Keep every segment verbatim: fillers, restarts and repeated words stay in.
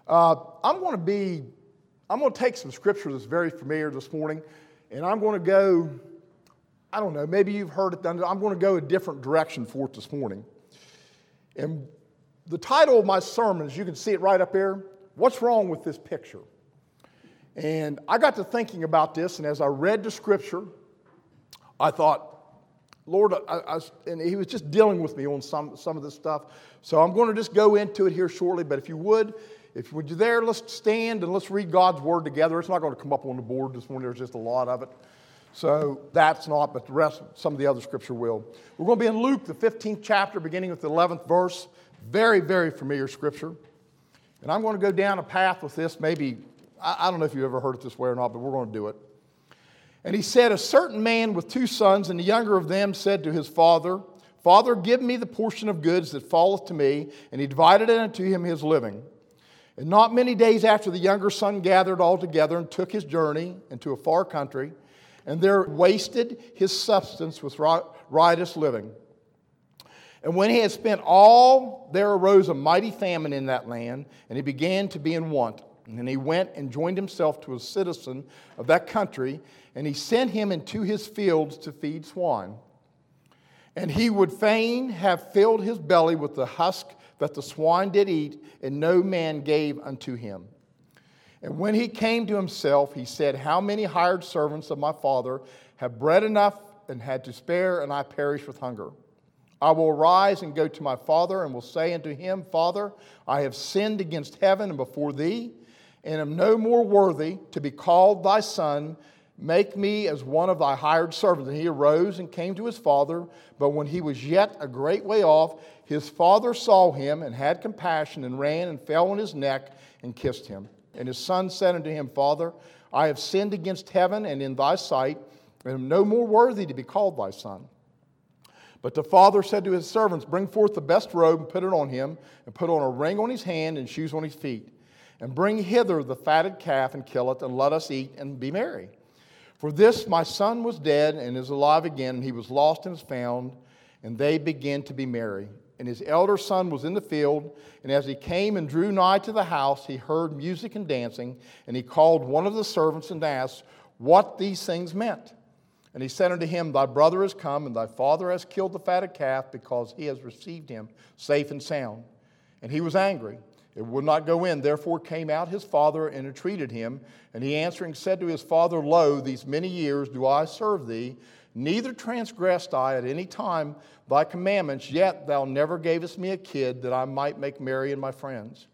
Uh, I'm going to be, I'm going to take some scripture that's very familiar this morning, and I'm going to go, I don't know, maybe you've heard it done. I'm going to go a different direction for it this morning. And the title of my sermon, as you can see it right up there, What's Wrong with This Picture? And I got to thinking about this, and as I read the scripture, I thought, Lord, I, I, and he was just dealing with me on some, some of this stuff. So I'm going to just go into it here shortly, but if you would, if you're there, let's stand and let's read God's Word together. It's not going to come up on the board this morning. There's just a lot of it. So that's not, but the rest, some of the other scripture will. We're going to be in Luke, the fifteenth chapter, beginning with the eleventh verse. Very, very familiar scripture. And I'm going to go down a path with this. Maybe, I, I don't know if you've ever heard it this way or not, but we're going to do it. And he said, a certain man with two sons, and the younger of them said to his father, Father, give me the portion of goods that falleth to me. And he divided it unto him his living. And not many days after, the younger son gathered all together and took his journey into a far country, and there wasted his substance with riotous living. And when he had spent all, there arose a mighty famine in that land, and he began to be in want. And he went and joined himself to a citizen of that country, and he sent him into his fields to feed swine. And he would fain have filled his belly with the husk that the swine did eat, and no man gave unto him. And when he came to himself, he said, How many hired servants of my father have bread enough and had to spare, and I perish with hunger? I will arise and go to my father, and will say unto him, Father, I have sinned against heaven and before thee, and am no more worthy to be called thy son. Make me as one of thy hired servants. And he arose and came to his father. But when he was yet a great way off, his father saw him and had compassion, and ran and fell on his neck and kissed him. And his son said unto him, Father, I have sinned against heaven and in thy sight, and am no more worthy to be called thy son. But the father said to his servants, Bring forth the best robe and put it on him, and put on a ring on his hand and shoes on his feet. And bring hither the fatted calf and kill it, and let us eat and be merry. For this my son was dead and is alive again, and he was lost and is found. And they began to be merry. And his elder son was in the field, and as he came and drew nigh to the house, he heard music and dancing. And he called one of the servants and asked what these things meant. And he said unto him, Thy brother is come, and thy father has killed the fatted calf, because he has received him safe and sound. And he was angry, and would not go in. Therefore came out his father and entreated him. And he answering said to his father, Lo, these many years do I serve thee, neither transgressed I at any time thy commandments, yet thou never gavest me a kid, that I might make merry in my friends.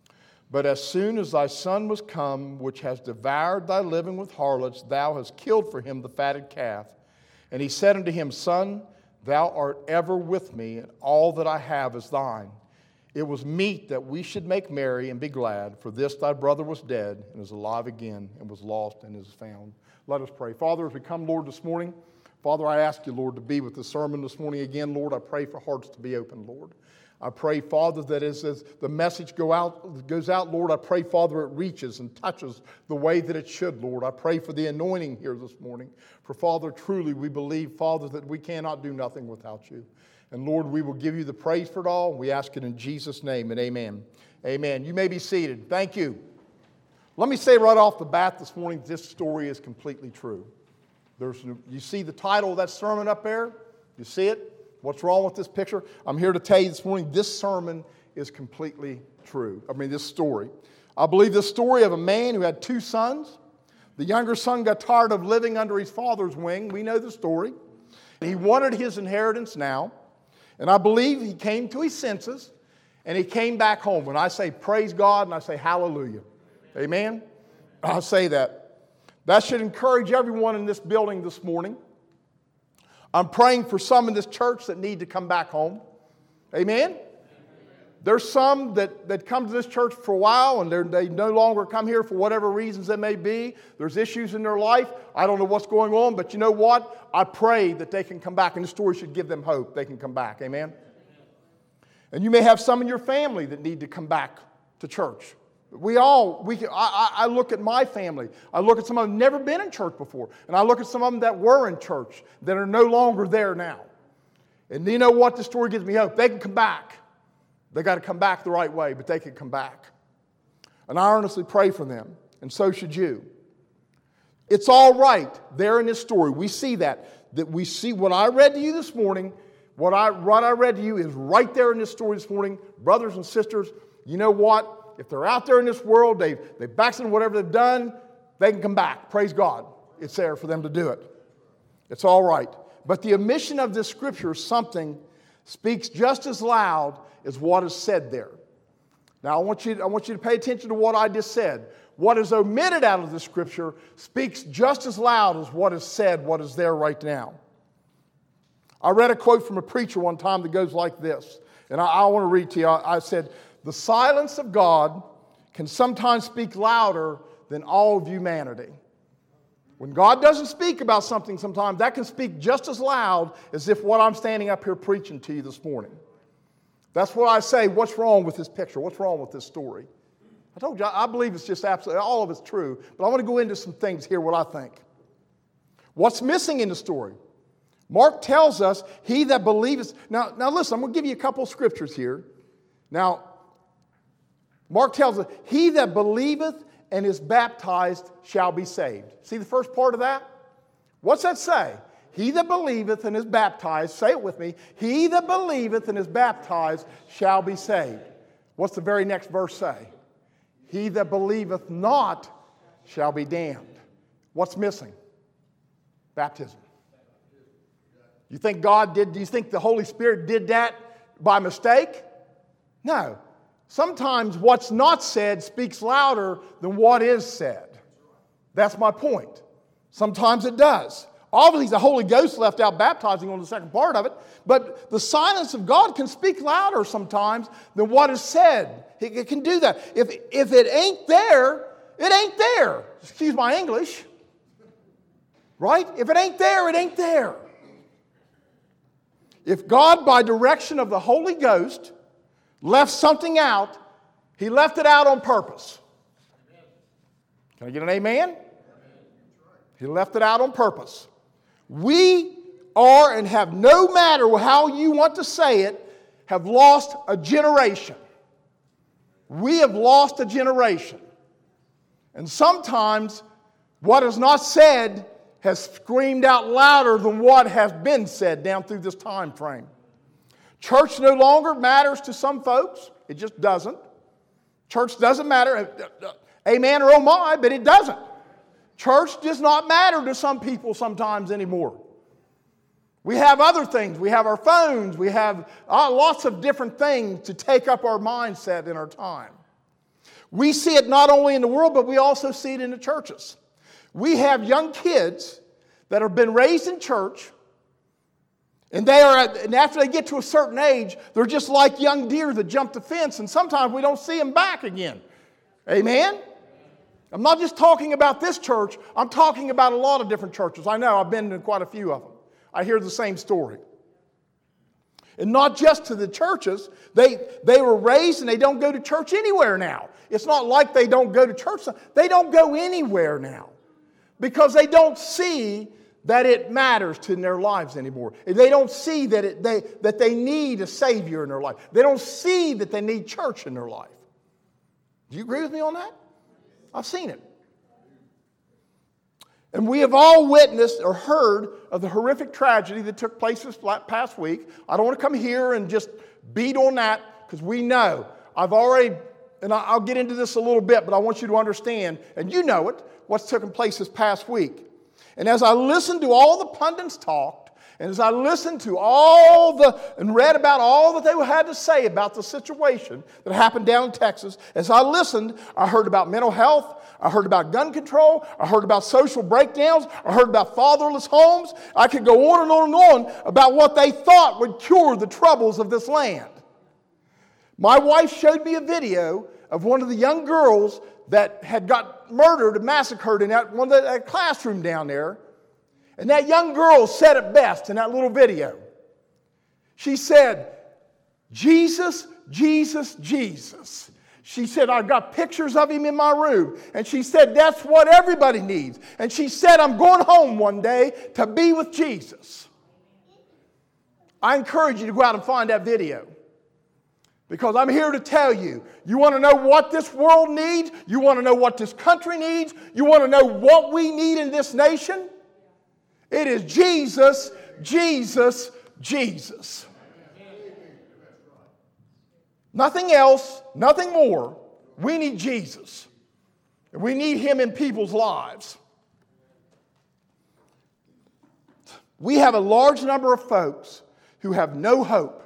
But as soon as thy son was come, which has devoured thy living with harlots, thou hast killed for him the fatted calf. And he said unto him, Son, thou art ever with me, and all that I have is thine. It was meet that we should make merry and be glad, for this thy brother was dead and is alive again, and was lost and is found. Let us pray. Father, as we come, Lord, this morning, Father, I ask you, Lord, to be with the sermon this morning again. Lord, I pray for hearts to be open, Lord. I pray, Father, that as, as the message go out, goes out, Lord, I pray, Father, it reaches and touches the way that it should, Lord. I pray for the anointing here this morning. For, Father, truly we believe, Father, that we cannot do nothing without you. And, Lord, we will give you the praise for it all. We ask it in Jesus' name, and amen. Amen. You may be seated. Thank you. Let me say right off the bat this morning, this story is completely true. There's, you see the title of that sermon up there? You see it? What's wrong with this picture? I'm here to tell you this morning, this sermon is completely true. I mean, this story. I believe this story of a man who had two sons. The younger son got tired of living under his father's wing. We know the story. He wanted his inheritance now. And I believe he came to his senses, and he came back home. When I say praise God, and I say hallelujah. Amen? I'll say that. That should encourage everyone in this building this morning. I'm praying for some in this church that need to come back home. Amen? There's some that, that come to this church for a while and they no longer come here for whatever reasons they may be. There's issues in their life. I don't know what's going on, but you know what? I pray that they can come back, and this story should give them hope. They can come back. Amen? And you may have some in your family that need to come back to church. We all, we. I, I look at my family. I look at some of them never been in church before. And I look at some of them that were in church that are no longer there now. And you know what? The story gives me hope. They can come back. They got to come back the right way, but they can come back. And I earnestly pray for them, and so should you. It's all right there in this story. We see that. That we see what I read to you this morning, what I, what I read to you is right there in this story this morning. Brothers and sisters, you know what? If they're out there in this world, they've, they've backslidden whatever they've done, they can come back. Praise God. It's there for them to do it. It's all right. But the omission of this scripture, something, speaks just as loud as what is said there. Now, I want you, I want you to pay attention to what I just said. What is omitted out of the scripture speaks just as loud as what is said, what is there right now. I read a quote from a preacher one time that goes like this, and I, I want to read to you. I, I said, "The silence of God can sometimes speak louder than all of humanity." When God doesn't speak about something sometimes, that can speak just as loud as if what I'm standing up here preaching to you this morning. That's what I say, what's wrong with this picture? What's wrong with this story? I told you, I believe it's just absolutely, all of it's true, but I want to go into some things here, what I think. What's missing in the story? Mark tells us, he that believeth. Now, now listen, I'm going to give you a couple of scriptures here. Now, Mark tells us, he that believeth and is baptized shall be saved. See the first part of that? What's that say? He that believeth and is baptized, say it with me, he that believeth and is baptized shall be saved. What's the very next verse say? He that believeth not shall be damned. What's missing? Baptism. You think God did, do you think the Holy Spirit did that by mistake? No. Sometimes what's not said speaks louder than what is said. That's my point. Sometimes it does. Obviously, the Holy Ghost left out baptizing on the second part of it, but the silence of God can speak louder sometimes than what is said. It, it can do that. If, if it ain't there, it ain't there. Excuse my English. Right? If it ain't there, it ain't there. If God, by direction of the Holy Ghost, left something out, He left it out on purpose. Can I get an amen? He left it out on purpose. We are, and have no matter how you want to say it, have lost a generation. We have lost a generation. And sometimes what is not said has screamed out louder than what has been said down through this time frame. Church no longer matters to some folks. It just doesn't. Church doesn't matter. Amen or oh my, but it doesn't. Church does not matter to some people sometimes anymore. We have other things. We have our phones. We have uh, lots of different things to take up our mindset in our time. We see it not only in the world, but we also see it in the churches. We have young kids that have been raised in church, and they are, at, and after they get to a certain age, they're just like young deer that jump the fence, and sometimes we don't see them back again. Amen? I'm not just talking about this church. I'm talking about a lot of different churches. I know, I've been in quite a few of them. I hear the same story. And not just to the churches. They, they were raised and they don't go to church anywhere now. It's not like they don't go to church. They don't go anywhere now because they don't see that it matters to their lives anymore. They don't see that, it, they, that they need a Savior in their life. They don't see that they need church in their life. Do you agree with me on that? I've seen it. And we have all witnessed or heard of the horrific tragedy that took place this past week. I don't want to come here and just beat on that because we know. I've already, and I'll get into this a little bit, but I want you to understand, and you know it, what's taken place this past week. And as I listened to all the pundits talk, and as I listened to all the, and read about all that they had to say about the situation that happened down in Texas, as I listened, I heard about mental health, I heard about gun control, I heard about social breakdowns, I heard about fatherless homes. I could go on and on and on about what they thought would cure the troubles of this land. My wife showed me a video of one of the young girls that had got murdered and massacred in that, one of the, that classroom down there. And that young girl said it best in that little video. She said, Jesus, Jesus, Jesus. She said, I've got pictures of him in my room. And she said, that's what everybody needs. And she said, I'm going home one day to be with Jesus. I encourage you to go out and find that video. Because I'm here to tell you, you want to know what this world needs? You want to know what this country needs? You want to know what we need in this nation? It is Jesus, Jesus, Jesus. Nothing else, nothing more. We need Jesus. We need Him in people's lives. We have a large number of folks who have no hope.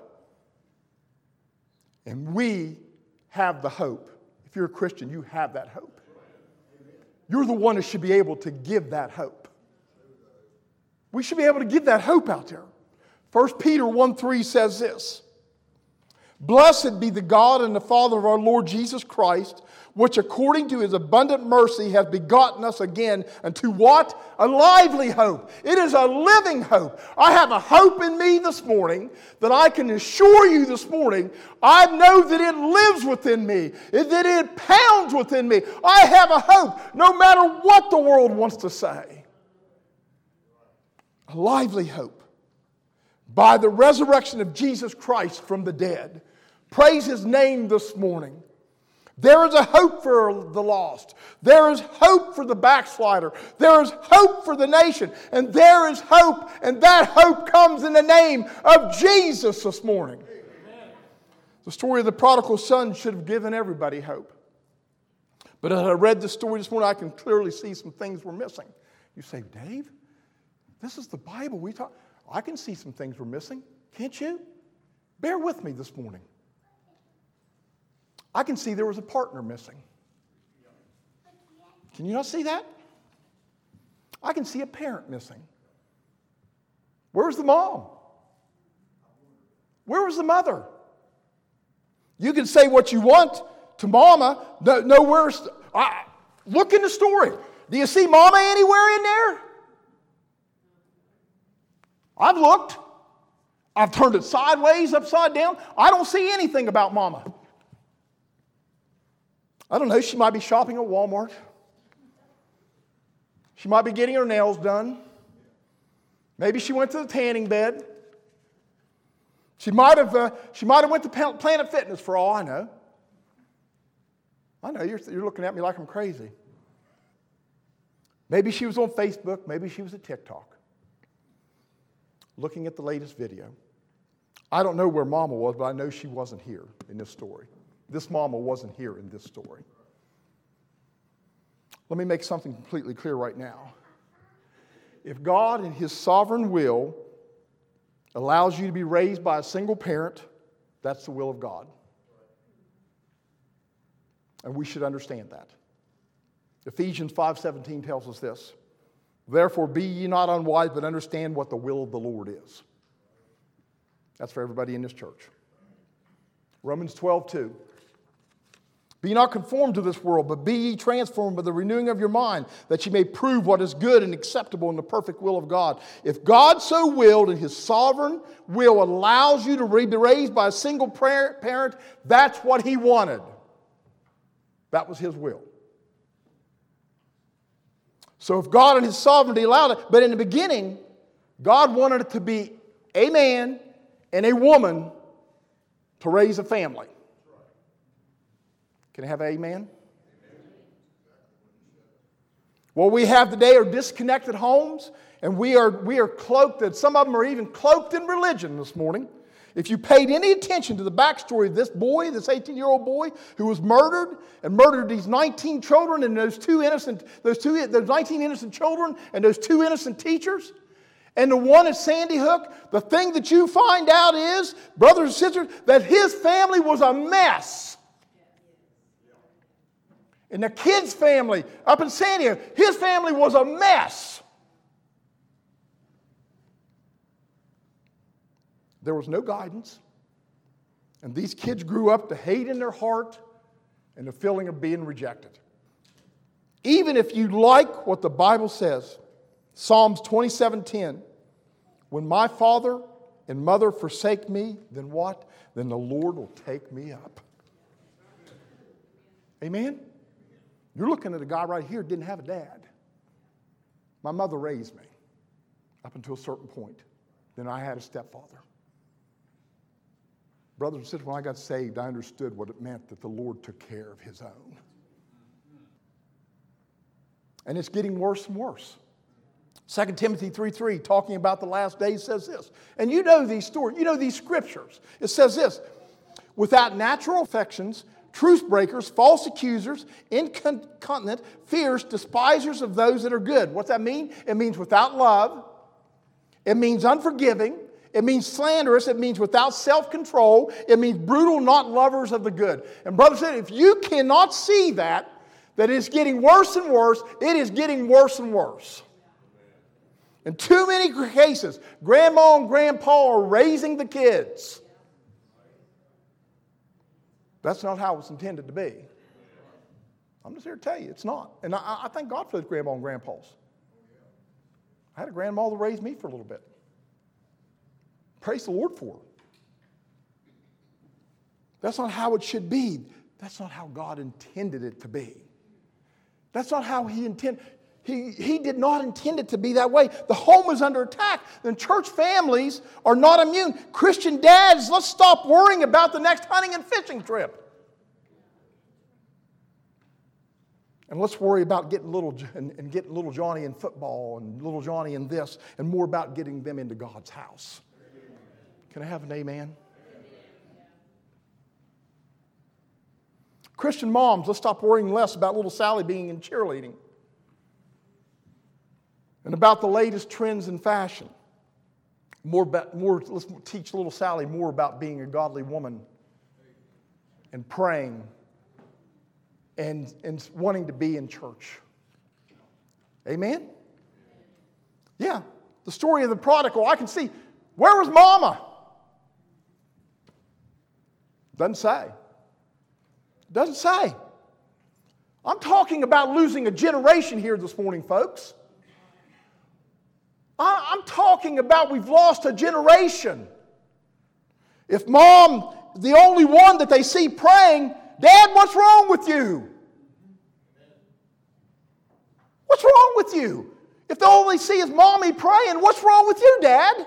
And we have the hope. If you're a Christian, you have that hope. You're the one who should be able to give that hope. We should be able to give that hope out there. First Peter one three says this. Blessed be the God and the Father of our Lord Jesus Christ, which according to His abundant mercy has begotten us again unto what? A lively hope. It is a living hope. I have a hope in me this morning that I can assure you this morning, I know that it lives within me, that it pounds within me. I have a hope no matter what the world wants to say. A lively hope. By the resurrection of Jesus Christ from the dead. Praise His name this morning. There is a hope for the lost. There is hope for the backslider. There is hope for the nation. And there is hope, and that hope comes in the name of Jesus this morning. Amen. The story of the prodigal son should have given everybody hope. But as I read the story this morning, I can clearly see some things we're missing. You say, Dave, this is the Bible. We talk. I can see some things we're missing. Can't you? Bear with me this morning. I can see there was a partner missing. Can you not see that? I can see a parent missing. Where's the mom? Where was the mother? You can say what you want to mama. No, no where's... I, look in the story. Do you see mama anywhere in there? I've looked. I've turned it sideways, upside down. I don't see anything about mama. I don't know, she might be shopping at Walmart. She might be getting her nails done. Maybe she went to the tanning bed. She might have, uh, she might have went to Planet Fitness for all I know. I know, you're, you're looking at me like I'm crazy. Maybe she was on Facebook. Maybe she was at TikTok. Looking at the latest video. I don't know where mama was, but I know she wasn't here in this story. This mama wasn't here in this story. Let me make something completely clear right now. If God in His sovereign will allows you to be raised by a single parent, that's the will of God. And we should understand that. Ephesians five seventeen tells us this. Therefore be ye not unwise, but understand what the will of the Lord is. That's for everybody in this church. Romans twelve two. Be not conformed to this world, but be ye transformed by the renewing of your mind, that ye may prove what is good and acceptable in the perfect will of God. If God so willed and His sovereign will allows you to be raised by a single parent, that's what He wanted. That was His will. So if God in His sovereignty allowed it, but in the beginning, God wanted it to be a man and a woman to raise a family. Can I have an amen? Amen? What we have today are disconnected homes, and we are, we are cloaked, and some of them are even cloaked in religion this morning. If you paid any attention to the backstory of this boy, this eighteen-year-old boy who was murdered and murdered these nineteen children and those two innocent, those two, those nineteen innocent children and those two innocent teachers, and the one at Sandy Hook, the thing that you find out is, brothers and sisters, that his family was a mess. And the kid's family up in Sandy Hook, his family was a mess. There was no guidance. And these kids grew up to hate in their heart and the feeling of being rejected. Even if you like what the Bible says, Psalms twenty-seven ten, when my father and mother forsake me, then what? Then the Lord will take me up. Amen? You're looking at a guy right here who didn't have a dad. My mother raised me up until a certain point. Then I had a stepfather. Brothers and sisters, when I got saved, I understood what it meant that the Lord took care of his own. And it's getting worse and worse. Second Timothy three three, talking about the last days, says this. And you know these stories, you know these scriptures. It says this, without natural affections, truce breakers, false accusers, incontinent, fierce, despisers of those that are good. What's that mean? It means without love. It means unforgiving. It means slanderous. It means without self-control. It means brutal, not lovers of the good. And brothers and sisters, if you cannot see that, that it's getting worse and worse, it is getting worse and worse. In too many cases, grandma and grandpa are raising the kids. That's not how it's intended to be. I'm just here to tell you, it's not. And I, I thank God for those grandma and grandpas. I had a grandma that raised me for a little bit. Praise the Lord for her. That's not how it should be. That's not how God intended it to be. That's not how He intended. He, he did not intend it to be that way. The home is under attack. And church families are not immune. Christian dads, let's stop worrying about the next hunting and fishing trip. And let's worry about getting little and, and getting little Johnny in football and little Johnny in this, and more about getting them into God's house. Can I have an amen? Christian moms, let's stop worrying less about little Sally being in cheerleading and about the latest trends in fashion. More, about, more, let's teach little Sally more about being a godly woman and praying and, and wanting to be in church. Amen? Yeah. The story of the prodigal, I can see, where was Mama? Doesn't say. Doesn't say. I'm talking about losing a generation here this morning, folks. I'm talking about we've lost a generation. If Mom, the only one that they see praying, Dad, what's wrong with you? What's wrong with you? If they only see his Mommy praying, what's wrong with you, Dad?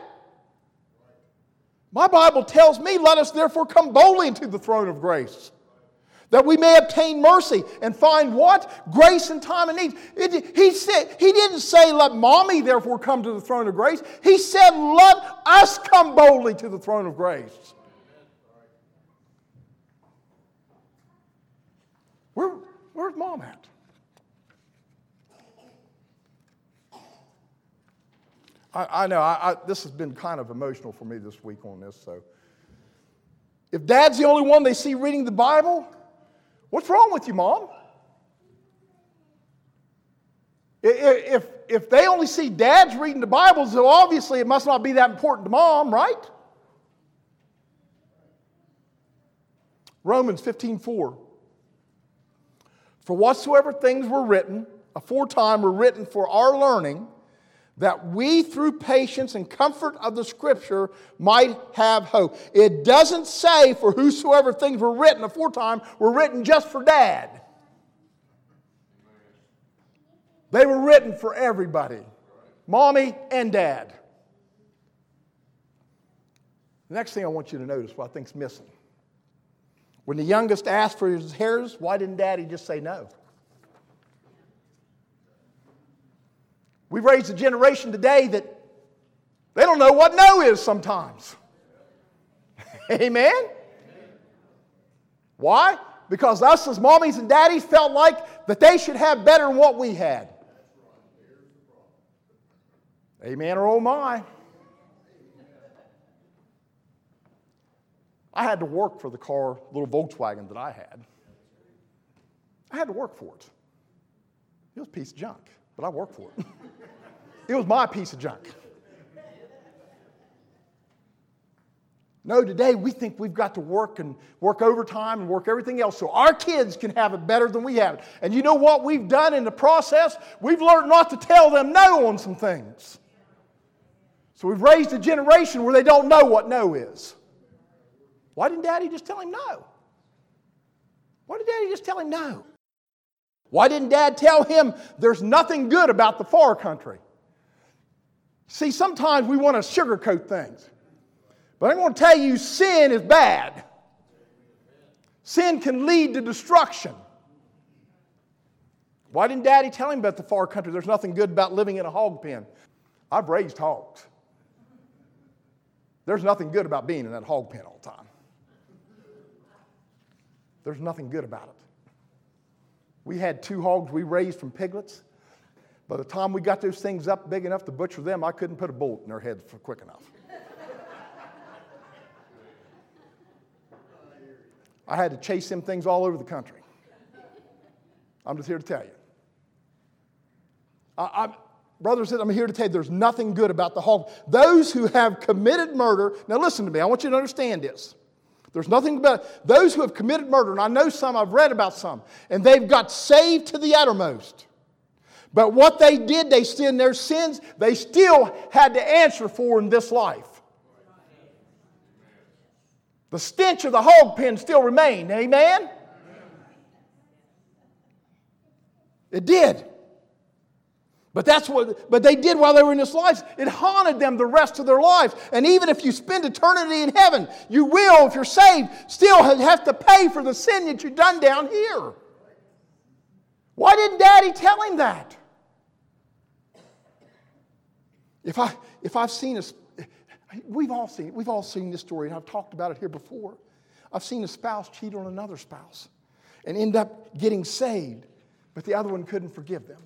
My Bible tells me, let us therefore come boldly into the throne of grace, that we may obtain mercy and find what? Grace in time of need. It, he, said, he didn't say, let Mommy therefore come to the throne of grace. He said, let us come boldly to the throne of grace. Where, where's Mom at? I, I know, I, I, this has been kind of emotional for me this week on this. So, if Dad's the only one they see reading the Bible, what's wrong with you, Mom? If, if they only see dads reading the Bible, so obviously it must not be that important to Mom, right? Romans fifteen four. For whatsoever things were written aforetime were written for our learning, that we through patience and comfort of the Scripture might have hope. It doesn't say for whosoever things were written aforetime were written just for Dad. They were written for everybody. Mommy and Dad. The next thing I want you to notice what I think's missing. When the youngest asked for his hairs, why didn't Daddy just say no? We've raised a generation today that they don't know what no is sometimes. Amen? Why? Because us as mommies and daddies felt like that they should have better than what we had. Amen or oh my. I had to work for the car, little Volkswagen that I had. I had to work for it. It was a piece of junk, but I worked for it. It was my piece of junk. No, today we think we've got to work and work overtime and work everything else so our kids can have it better than we have it. And you know what we've done in the process? We've learned not to tell them no on some things. So we've raised a generation where they don't know what no is. Why didn't Daddy just tell him no? Why did Daddy just tell him no? Why didn't Dad tell him there's nothing good about the far country? See, sometimes we want to sugarcoat things. But I'm going to tell you, sin is bad. Sin can lead to destruction. Why didn't Daddy tell him about the far country? There's nothing good about living in a hog pen. I've raised hogs. There's nothing good about being in that hog pen all the time. There's nothing good about it. We had two hogs we raised from piglets. By the time we got those things up big enough to butcher them, I couldn't put a bullet in their head for quick enough. I had to chase them things all over the country. I'm just here to tell you. I, I, brothers, I'm here to tell you there's nothing good about the hog. Those who have committed murder, now listen to me, I want you to understand this. There's nothing about those who have committed murder, and I know some, I've read about some, and they've got saved to the uttermost. But what they did, they sinned their sins, they still had to answer for in this life. The stench of the hog pen still remained. Amen? It did. But that's what but they did while they were in this life. It haunted them the rest of their lives. And even if you spend eternity in heaven, you will, if you're saved, still have to pay for the sin that you've done down here. Why didn't Daddy tell him that? If I if I've seen a We've all seen we've all seen this story, and I've talked about it here before. I've seen a spouse cheat on another spouse and end up getting saved, but the other one couldn't forgive them.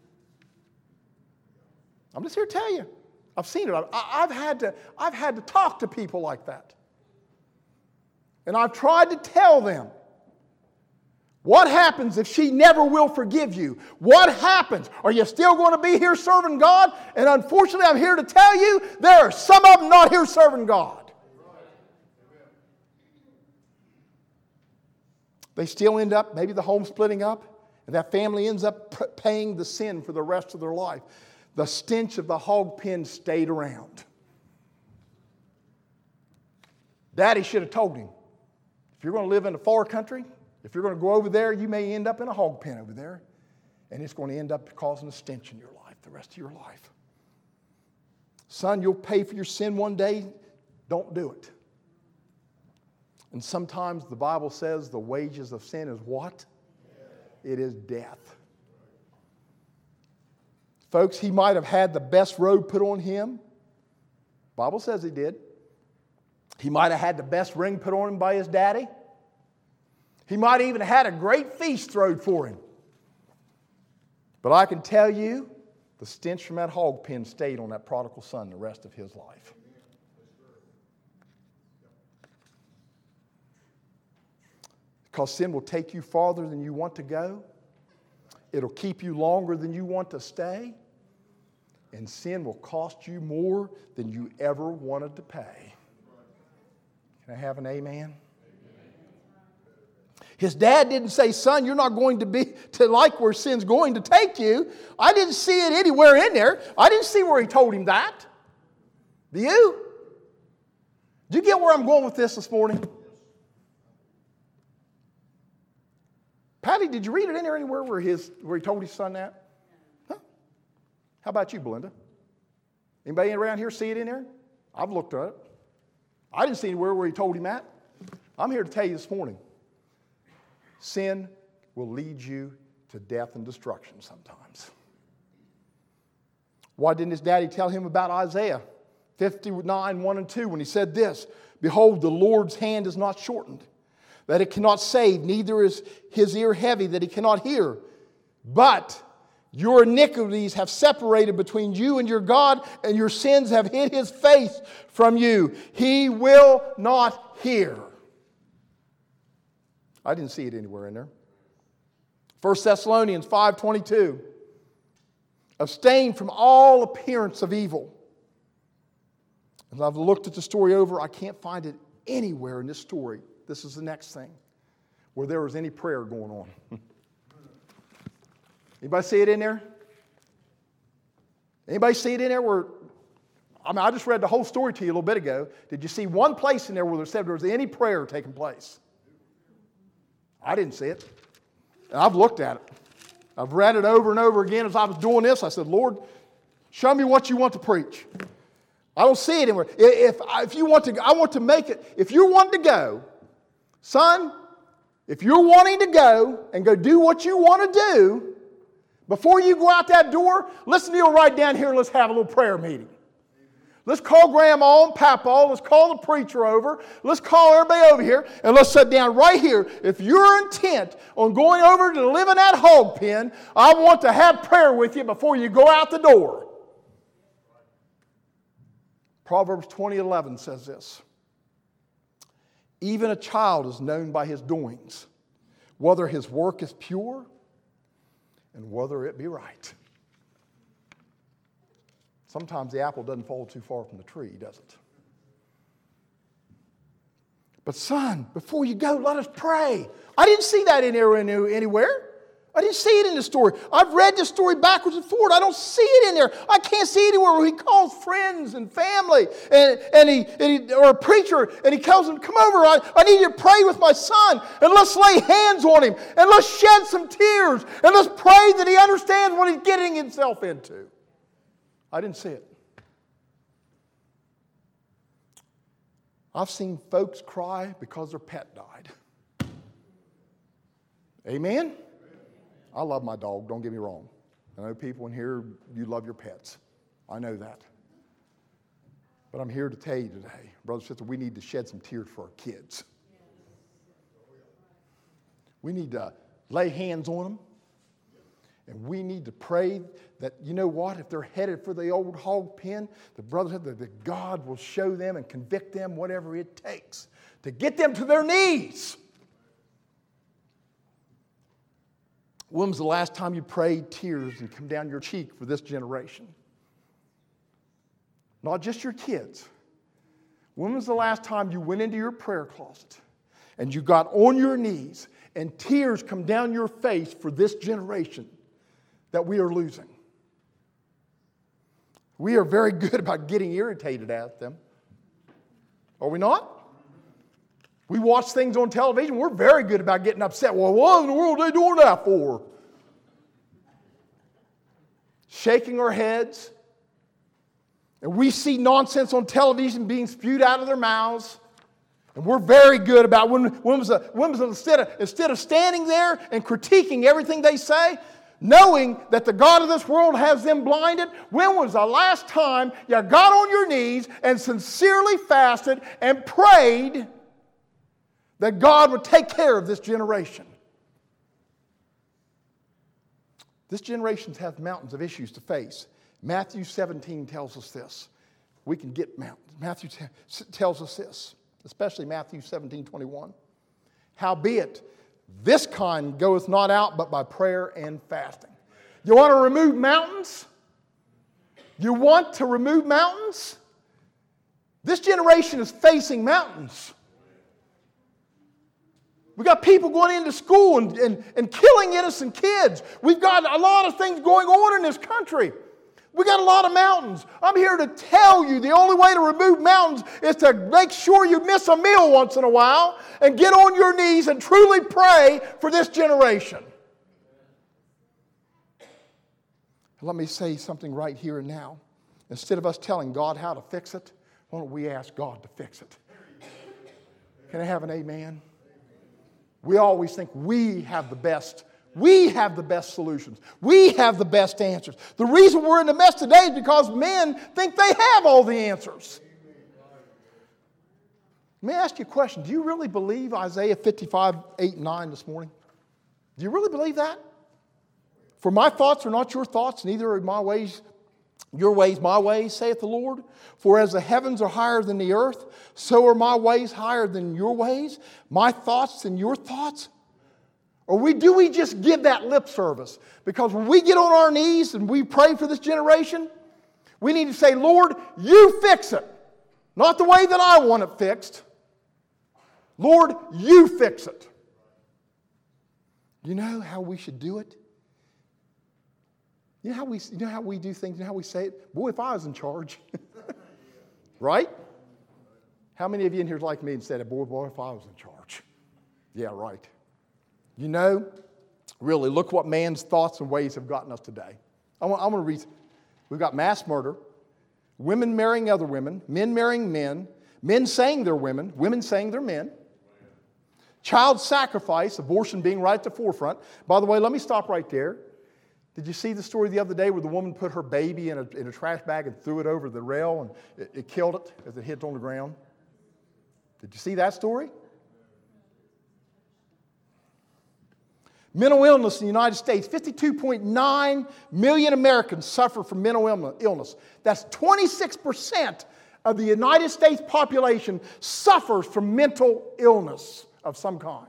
I'm just here to tell you. I've seen it. I, I've had to I've had to talk to people like that. And I've tried to tell them, what happens if she never will forgive you? What happens? Are you still going to be here serving God? And unfortunately, I'm here to tell you, there are some of them not here serving God. They still end up, maybe the home splitting up, and that family ends up paying the sin for the rest of their life. The stench of the hog pen stayed around. Daddy should have told him, if you're going to live in a far country, if you're going to go over there, you may end up in a hog pen over there, and it's going to end up causing a stench in your life the rest of your life. Son, you'll pay for your sin one day. Don't do it. And sometimes the Bible says the wages of sin is what? It is death. Folks, he might have had the best robe put on him. The Bible says he did. He might have had the best ring put on him by his daddy. He might even have had a great feast thrown for him. But I can tell you, the stench from that hog pen stayed on that prodigal son the rest of his life. Because sin will take you farther than you want to go. It'll keep you longer than you want to stay. And sin will cost you more than you ever wanted to pay. Can I have an amen? His dad didn't say, son, you're not going to be to like where sin's going to take you. I didn't see it anywhere in there. I didn't see where he told him that. Do you? Do you get where I'm going with this this morning? Patty, did you read it in there anywhere where, his, where he told his son that? Huh? How about you, Belinda? Anybody around here see it in there? I've looked at it. I didn't see anywhere where he told him that. I'm here to tell you this morning. Sin will lead you to death and destruction sometimes. Why didn't his daddy tell him about Isaiah fifty-nine, one and two when he said this? Behold, the Lord's hand is not shortened, that it cannot save, neither is his ear heavy, that he cannot hear. But your iniquities have separated between you and your God, and your sins have hid his face from you. He will not hear. I didn't see it anywhere in there. First Thessalonians five twenty-two. Abstain from all appearance of evil. As I've looked at the story over, I can't find it anywhere in this story. This is the next thing, where there was any prayer going on. Anybody see it in there? Anybody see it in there where, I mean, I just read the whole story to you a little bit ago. Did you see one place in there where there said there was any prayer taking place? I didn't see it. And I've looked at it. I've read it over and over again as I was doing this. I said, Lord, show me what you want to preach. I don't see it anywhere. If, if you want to, I want to make it, if you want to go, son, If you're wanting to go and go do what you want to do, before you go out that door, let's kneel right down here and let's have a little prayer meeting. Let's call Grandma and Papa. Let's call the preacher over. Let's call everybody over here and let's sit down right here. If you're intent on going over to live in that hog pen, I want to have prayer with you before you go out the door. Proverbs twenty eleven says this. Even a child is known by his doings, whether his work is pure and whether it be right. Sometimes the apple doesn't fall too far from the tree, does it? But son, before you go, let us pray. I didn't see that in there anywhere. I didn't see it in the story. I've read the story backwards and forward. I don't see it in there. I can't see anywhere where he calls friends and family and, and, he, and he, or a preacher, and he tells them, come over, I, I need you to pray with my son, and let's lay hands on him, and let's shed some tears, and let's pray that he understands what he's getting himself into. I didn't see it. I've seen folks cry because their pet died. Amen? I love my dog, don't get me wrong. I know people in here, you love your pets. I know that. But I'm here to tell you today, brother and sister, we need to shed some tears for our kids. We need to lay hands on them. And we need to pray that, you know what, if they're headed for the old hog pen, the brother said that, that God will show them and convict them whatever it takes to get them to their knees. When was the last time you prayed tears and come down your cheek for this generation? Not just your kids. When was the last time you went into your prayer closet and you got on your knees and tears come down your face for this generation that we are losing? We are very good about getting irritated at them. Are we not? We watch things on television. We're very good about getting upset. Well, what in the world are they doing that for? Shaking our heads. And we see nonsense on television being spewed out of their mouths. And we're very good about when, when was, a, when was a, instead, of, instead of standing there and critiquing everything they say, knowing that the God of this world has them blinded, when was the last time you got on your knees and sincerely fasted and prayed that God would take care of this generation? This generation has mountains of issues to face. Matthew seventeen tells us this. We can get mountains. Matthew t- tells us this, especially Matthew seventeen twenty-one. Howbeit, this kind goeth not out but by prayer and fasting. You want to remove mountains? You want to remove mountains? This generation is facing mountains. We've got people going into school and, and, and killing innocent kids. We've got a lot of things going on in this country. We've got a lot of mountains. I'm here to tell you the only way to remove mountains is to make sure you miss a meal once in a while and get on your knees and truly pray for this generation. Let me say something right here and now. Instead of us telling God how to fix it, why don't we ask God to fix it? Can I have an amen? We always think we have the best. We have the best solutions. We have the best answers. The reason we're in the mess today is because men think they have all the answers. Let me ask you a question. Do you really believe Isaiah fifty-five, eight, and nine this morning? Do you really believe that? For my thoughts are not your thoughts, neither are my ways your ways my ways, saith the Lord. For as the heavens are higher than the earth, so are my ways higher than your ways, my thoughts than your thoughts. Or we do we just give that lip service? Because when we get on our knees and we pray for this generation, we need to say, Lord, you fix it. Not the way that I want it fixed. Lord, you fix it. You know how we should do it? You know how we, you know how we do things? You know how we say it? Boy, if I was in charge. Right? How many of you in here like me and said, boy, boy, if I was in charge? Yeah, right. You know, really, look what man's thoughts and ways have gotten us today. I want, I want to read. We've got mass murder, women marrying other women, men marrying men, men saying they're women, women saying they're men, Child sacrifice, abortion being right at the forefront. By the way, let me stop right there. Did you see the story the other day where the woman put her baby in a, in a trash bag and threw it over the rail and it, it killed it as it hit on the ground? Did you see that story? Mental illness in the United States, fifty-two point nine million Americans suffer from mental illness. That's twenty-six percent of the United States population suffers from mental illness of some kind.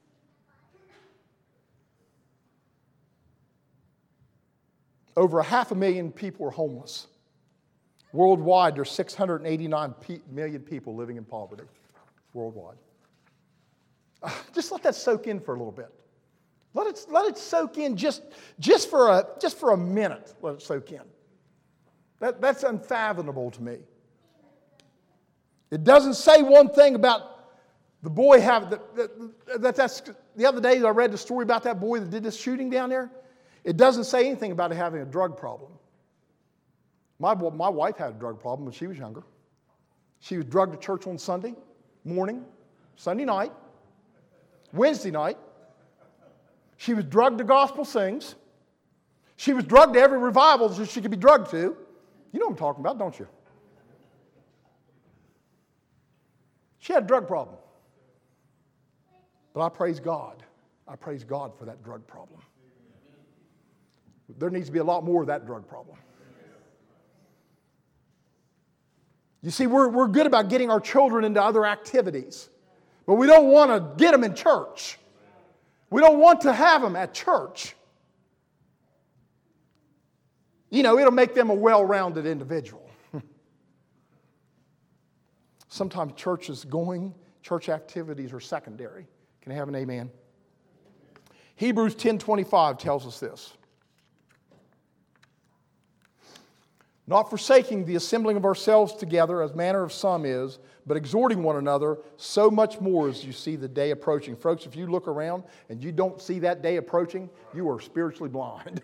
Over a half a million people are homeless. Worldwide, there's six hundred eighty-nine million people living in poverty worldwide. Uh, just let that soak in for a little bit. Let it, let it soak in just, just, for a, just for a minute. Let it soak in. That, that's unfathomable to me. It doesn't say one thing about the boy having, that, that, that, that's, the other day I read the story about that boy that did this shooting down there. It doesn't say anything about having a drug problem. My, my wife had a drug problem when she was younger. She was drugged to church on Sunday morning, Sunday night, Wednesday night. She was drugged to gospel sings. She was drugged to every revival that she could be drugged to. You know what I'm talking about, don't you? She had a drug problem. But I praise God. I praise God for that drug problem. There needs to be a lot more of that drug problem. You see, we're, we're good about getting our children into other activities, but we don't want to get them in church. We don't want to have them at church. You know, it'll make them a well-rounded individual. Sometimes churches going, church activities are secondary. Can I have an amen? Hebrews ten twenty-five tells us this. Not forsaking the assembling of ourselves together, as manner of some is, but exhorting one another, so much more as you see the day approaching. Folks, if you look around and you don't see that day approaching, you are spiritually blind.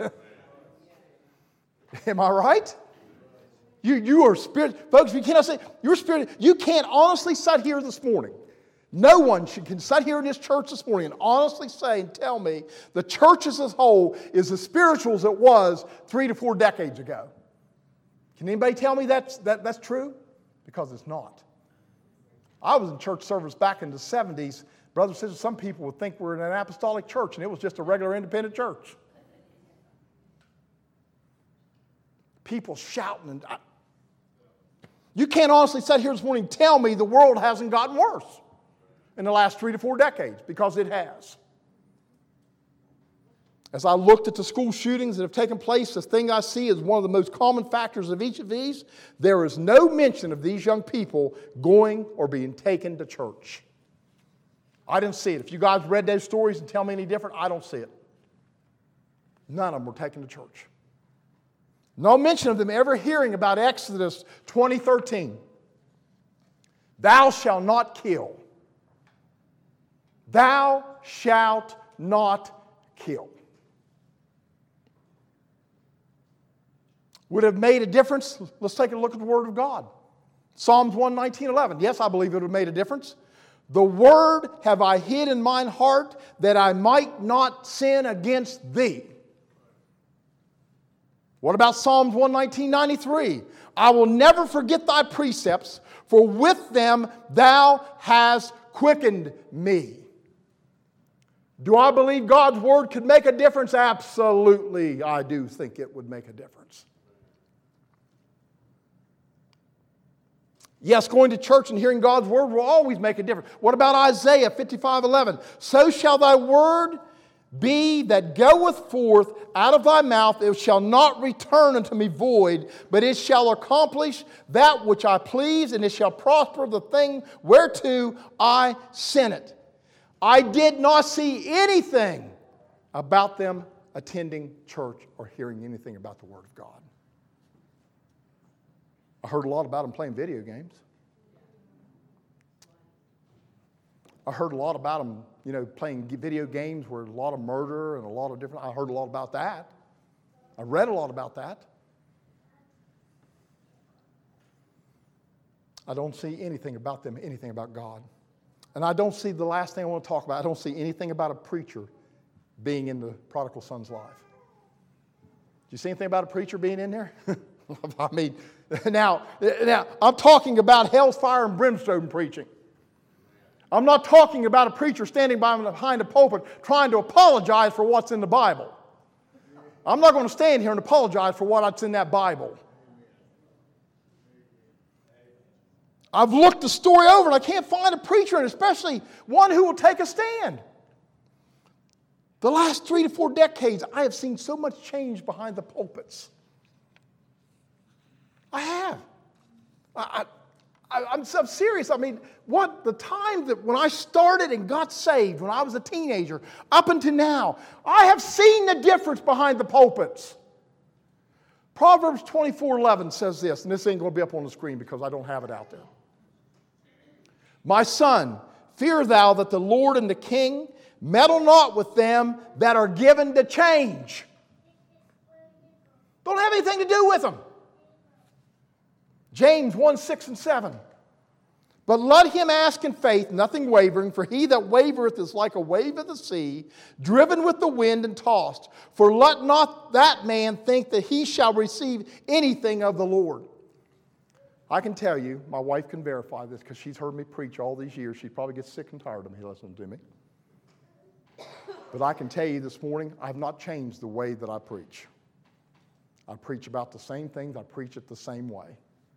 Am I right? You, you are spirit. Folks, you cannot say, you're spirit. You can't honestly sit here this morning. No one should, can sit here in this church this morning and honestly say and tell me the church as a whole is as spiritual as it was three to four decades ago. Can anybody tell me that's, that, that's true? Because it's not. I was in church service back in the seventies. Brothers and sisters, some people would think we're in an apostolic church, and it was just a regular independent church. People shouting. And I, you can't honestly sit here this morning and tell me the world hasn't gotten worse in the last three to four decades, because it has. As I looked at the school shootings that have taken place, the thing I see is one of the most common factors of each of these. There is no mention of these young people going or being taken to church. I didn't see it. If you guys read those stories and tell me any different, I don't see it. None of them were taken to church. No mention of them ever hearing about Exodus twenty thirteen. Thou shalt not kill. Thou shalt not kill. Would have made a difference? Let's take a look at the Word of God. Psalms one nineteen eleven. Yes, I believe it would have made a difference. The word have I hid in mine heart, that I might not sin against thee. What about Psalms one nineteen ninety-three? I will never forget thy precepts, for with them thou hast quickened me. Do I believe God's Word could make a difference? Absolutely, I do think it would make a difference. Yes, going to church and hearing God's Word will always make a difference. What about Isaiah fifty-five eleven? So shall thy word be that goeth forth out of thy mouth, it shall not return unto me void, but it shall accomplish that which I please, and it shall prosper the thing whereto I sent it. I did not see anything about them attending church or hearing anything about the Word of God. I heard a lot about them playing video games. I heard a lot about them, you know, playing video games where a lot of murder and a lot of different, I heard a lot about that. I read a lot about that. I don't see anything about them, anything about God. And I don't see the last thing I want to talk about. I don't see anything about a preacher being in the prodigal son's life. Do you see anything about a preacher being in there? I mean, now, now, I'm talking about hellfire and brimstone preaching. I'm not talking about a preacher standing behind a pulpit trying to apologize for what's in the Bible. I'm not going to stand here and apologize for what's in that Bible. I've looked the story over and I can't find a preacher, and especially one who will take a stand. The last three to four decades, I have seen so much change behind the pulpits. I have. I, I, I'm, I'm serious. I mean, what the time that when I started and got saved, when I was a teenager, up until now, I have seen the difference behind the pulpits. Proverbs twenty-four eleven says this, and this ain't going to be up on the screen because I don't have it out there. My son, fear thou that the Lord and the King, meddle not with them that are given to change. Don't have anything to do with them. James one, six and seven. But let him ask in faith, nothing wavering, for he that wavereth is like a wave of the sea, driven with the wind and tossed. For let not that man think that he shall receive anything of the Lord. I can tell you, my wife can verify this because she's heard me preach all these years. She probably gets sick and tired of me listening to me. But I can tell you this morning, I have not changed the way that I preach. I preach about the same things. I preach it the same way.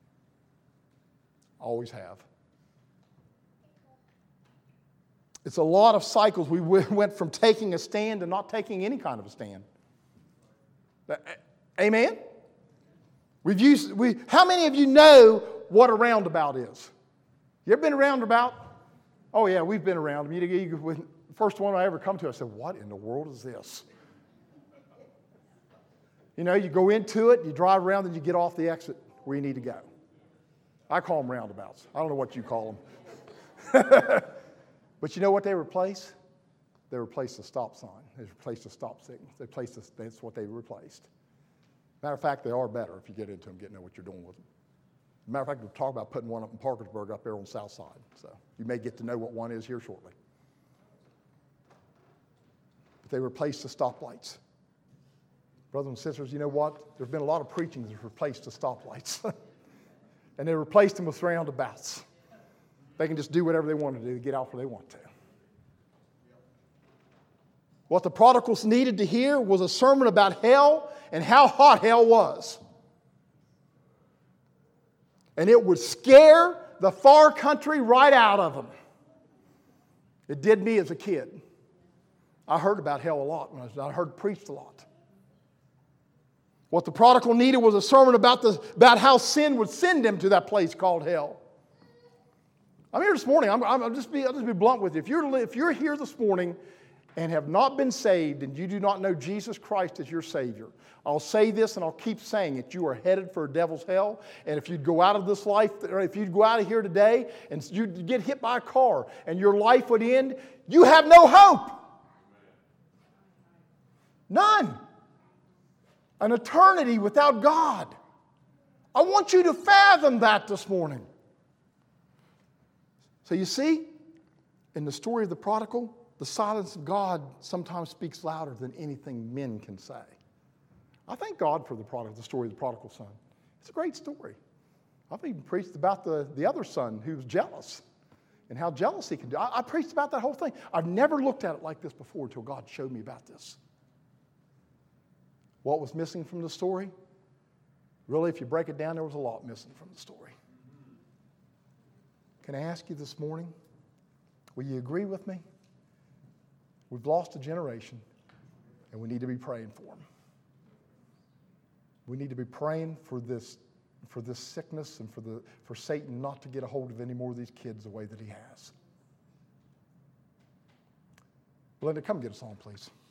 Always have. It's a lot of cycles. We went from taking a stand to not taking any kind of a stand. Amen? We've used, we, how many of you know what a roundabout is? You ever been around a roundabout? Oh, yeah, we've been around. You, you, the first one I ever come to, I said, what in the world is this? You know, you go into it, you drive around, and you get off the exit where you need to go. I call them roundabouts. I don't know what you call them. But you know what they replace? They replaced the stop sign. They replaced the stop signal. They replaced the, that's what they replaced. Matter of fact, they are better if you get into them, get to know what you're doing with them. Matter of fact, we'll talk about putting one up in Parkersburg up there on the south side. So you may get to know what one is here shortly. But they replaced the stoplights. Brothers and sisters, you know what? There's been a lot of preaching that's replaced the stoplights. And they replaced them with roundabouts. They can just do whatever they want to do to get out where they want to. What the prodigals needed to hear was a sermon about hell and how hot hell was. And it would scare the far country right out of them. It did me as a kid. I heard about hell a lot when I was, I heard preached a lot. What the prodigal needed was a sermon about, the, about how sin would send him to that place called hell. I'm here this morning. I'm, I'm, I'll, just be, I'll just be blunt with you. If you're, if you're here this morning and have not been saved and you do not know Jesus Christ as your Savior, I'll say this and I'll keep saying it. You are headed for a devil's hell. And if you'd go out of this life, or if you'd go out of here today and you get hit by a car and your life would end, you have no hope. None. An eternity without God. I want you to fathom that this morning. So you see, in the story of the prodigal, the silence of God sometimes speaks louder than anything men can say. I thank God for the prodigal, the story of the prodigal son. It's a great story. I've even preached about the, the other son who was jealous and how jealousy can do. I, I preached about that whole thing. I've never looked at it like this before until God showed me about this. What was missing from the story? Really, if you break it down, there was a lot missing from the story. Can I ask you this morning, will you agree with me? We've lost a generation, and we need to be praying for them. We need to be praying for this, for this sickness and for, the, for Satan not to get a hold of any more of these kids the way that he has. Belinda, come get us on, please.